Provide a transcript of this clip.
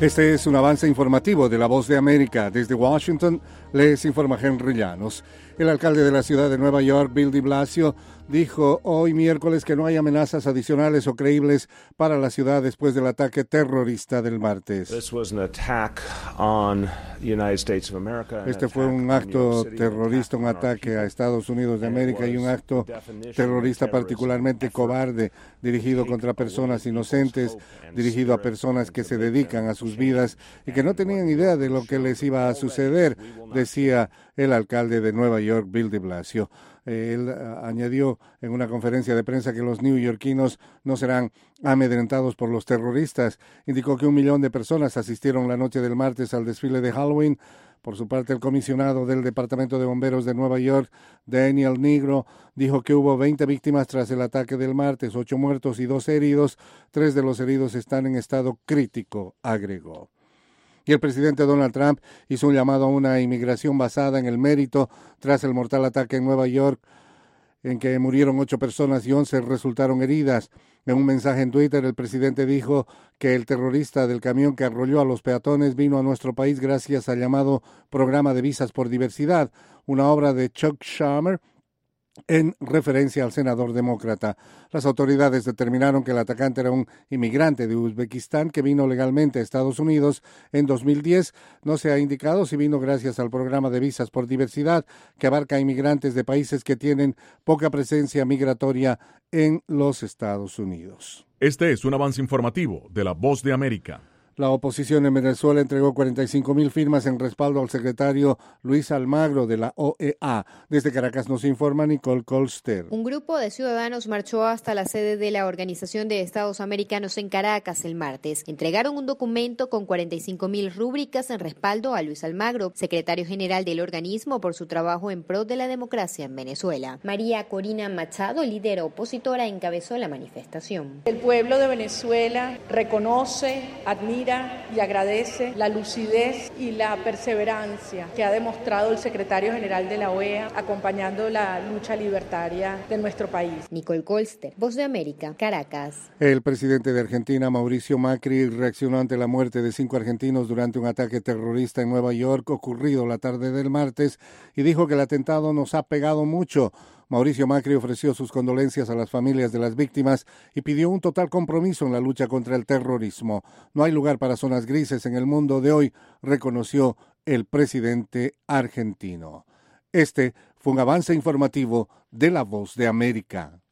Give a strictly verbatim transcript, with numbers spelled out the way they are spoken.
Este es un avance informativo de La Voz de América. Desde Washington les informa Henry Llanos. El alcalde de la ciudad de Nueva York, Bill de Blasio, dijo hoy miércoles que no hay amenazas adicionales o creíbles para la ciudad después del ataque terrorista del martes. Este fue un acto terrorista, un ataque a Estados Unidos de América y un acto terrorista particularmente cobarde, dirigido contra personas inocentes, dirigido a personas que se dedican a sus vidas y que no tenían idea de lo que les iba a suceder, decía el alcalde de Nueva York, Bill de Blasio. Él uh, añadió en una conferencia de prensa que los neoyorquinos no serán amedrentados por los terroristas. Indicó que un millón de personas asistieron la noche del martes al desfile de Halloween. Por su parte, el comisionado del Departamento de Bomberos de Nueva York, Daniel Negro, dijo que hubo veinte víctimas tras el ataque del martes, ocho muertos y dos heridos. Tres de los heridos están en estado crítico, agregó. Y el presidente Donald Trump hizo un llamado a una inmigración basada en el mérito tras el mortal ataque en Nueva York, en que murieron ocho personas y once resultaron heridas. En un mensaje en Twitter, el presidente dijo que el terrorista del camión que arrolló a los peatones vino a nuestro país gracias al llamado Programa de Visas por Diversidad, una obra de Chuck Schumer, en referencia al senador demócrata. Las autoridades determinaron que el atacante era un inmigrante de Uzbekistán que vino legalmente a Estados Unidos en dos mil diez. No se ha indicado si vino gracias al programa de visas por diversidad, que abarca inmigrantes de países que tienen poca presencia migratoria en los Estados Unidos. Este es un avance informativo de La Voz de América. La oposición en Venezuela entregó cuarenta y cinco mil firmas en respaldo al secretario Luis Almagro de la O E A. Desde Caracas nos informa Nicole Colster. Un grupo de ciudadanos marchó hasta la sede de la Organización de Estados Americanos en Caracas el martes. Entregaron un documento con cuarenta y cinco mil rúbricas en respaldo a Luis Almagro, secretario general del organismo, por su trabajo en pro de la democracia en Venezuela. María Corina Machado, líder opositora, encabezó la manifestación. El pueblo de Venezuela reconoce, admira y agradece la lucidez y la perseverancia que ha demostrado el secretario general de la O E A acompañando la lucha libertaria de nuestro país. Nicole Colster, Voz de América, Caracas. El presidente de Argentina, Mauricio Macri, reaccionó ante la muerte de cinco argentinos durante un ataque terrorista en Nueva York ocurrido la tarde del martes y dijo que el atentado nos ha pegado mucho. Mauricio Macri ofreció sus condolencias a las familias de las víctimas y pidió un total compromiso en la lucha contra el terrorismo. No hay lugar para zonas grises en el mundo de hoy, reconoció el presidente argentino. Este fue un avance informativo de La Voz de América.